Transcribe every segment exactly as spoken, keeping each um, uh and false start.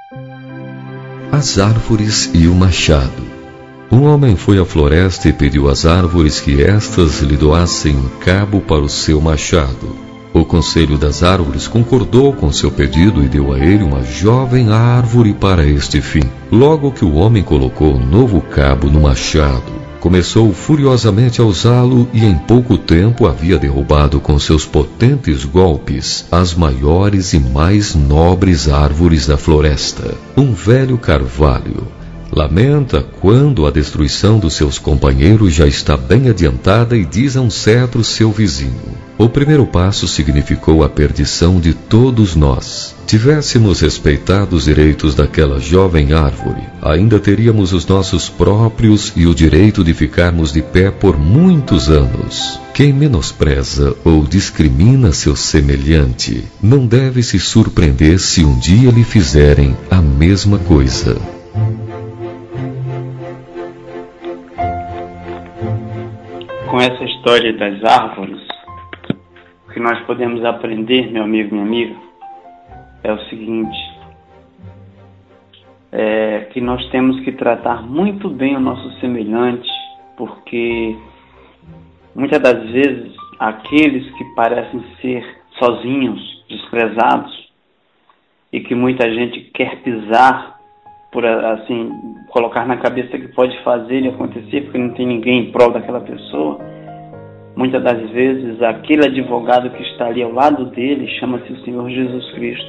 As árvores e o machado. Um homem foi à floresta e pediu às árvores que estas lhe doassem um cabo para o seu machado. O conselho das árvores concordou com seu pedido e deu a ele uma jovem árvore para este fim. Logo que o homem colocou um novo cabo no machado, começou furiosamente a usá-lo e em pouco tempo havia derrubado com seus potentes golpes as maiores e mais nobres árvores da floresta. Um velho carvalho lamenta quando a destruição dos seus companheiros já está bem adiantada e diz a um cedro seu vizinho: o primeiro passo significou a perdição de todos nós. Tivéssemos respeitado os direitos daquela jovem árvore, ainda teríamos os nossos próprios e o direito de ficarmos de pé por muitos anos. Quem menospreza ou discrimina seu semelhante não deve se surpreender se um dia lhe fizerem a mesma coisa. Com essa história das árvores, o que nós podemos aprender, meu amigo, minha amiga, é o seguinte: é que nós temos que tratar muito bem o nosso semelhante, porque muitas das vezes aqueles que parecem ser sozinhos, desprezados, e que muita gente quer pisar, por assim, colocar na cabeça que pode fazer e acontecer porque não tem ninguém em prol daquela pessoa, muitas das vezes aquele advogado que está ali ao lado dele chama-se o Senhor Jesus Cristo.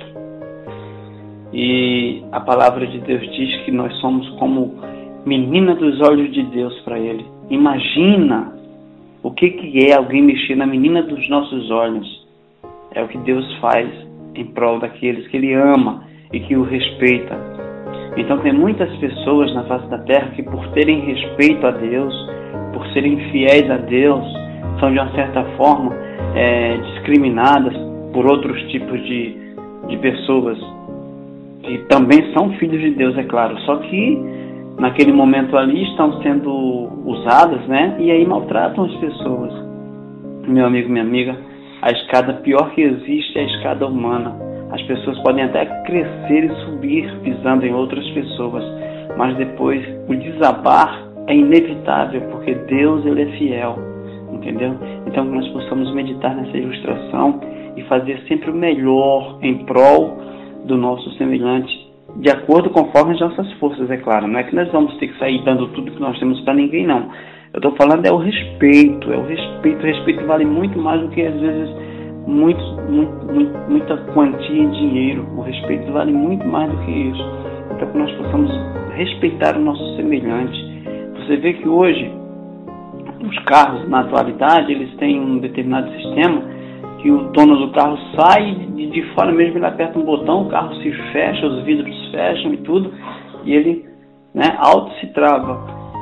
E a palavra de Deus diz que nós somos como menina dos olhos de Deus para Ele. Imagina o que, que é alguém mexer na menina dos nossos olhos. É o que Deus faz em prol daqueles que Ele ama e que o respeita. Então tem muitas pessoas na face da terra que, por terem respeito a Deus, por serem fiéis a Deus, são de uma certa forma é, discriminadas por outros tipos de, de pessoas que também são filhos de Deus, é claro, só que naquele momento ali estão sendo usadas, né? E aí maltratam as pessoas. Meu amigo, minha amiga, a escada pior que existe é a escada humana. As pessoas podem até crescer e subir pisando em outras pessoas, mas depois o desabar é inevitável, porque Deus, Ele é fiel, entendeu? Então que nós possamos meditar nessa ilustração e fazer sempre o melhor em prol do nosso semelhante, de acordo conforme as nossas forças, é claro. Não é que nós vamos ter que sair dando tudo que nós temos para ninguém, não. Eu estou falando é o respeito, é o respeito. O respeito vale muito mais do que, às vezes, muito, muito, muito, muita quantia em dinheiro. O respeito vale muito mais do que isso. Então que nós possamos respeitar o nosso semelhante. Você vê que hoje os carros, na atualidade, eles têm um determinado sistema que o dono do carro sai de, de fora mesmo, ele aperta um botão, o carro se fecha, os vidros fecham e tudo, e ele, né, auto se trava.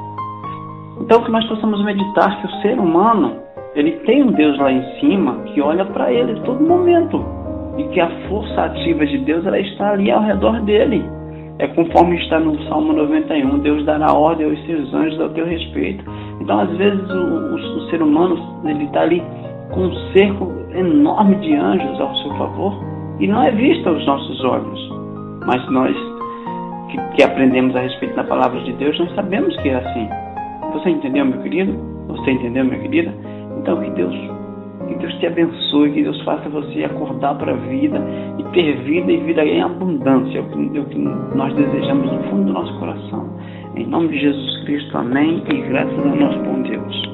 Então que nós possamos meditar que o ser humano, ele tem um Deus lá em cima que olha para ele a todo momento, e que a força ativa de Deus, ela está ali ao redor dele. É conforme está no Salmo noventa e um, Deus dará ordem aos seus anjos ao teu respeito. Então às vezes o, o, o ser humano, ele está ali com um cerco enorme de anjos ao seu favor e não é visto aos nossos olhos. Mas nós que, que aprendemos a respeito da palavra de Deus, nós sabemos que é assim. Você entendeu, meu querido? Você entendeu, minha querida? Então que Deus, que Deus te abençoe, que Deus faça você acordar para a vida e ter vida e vida em abundância. É o que, é o que nós desejamos no fundo do nosso coração. Em nome de Jesus Cristo, amém, e graças ao nosso bom Deus.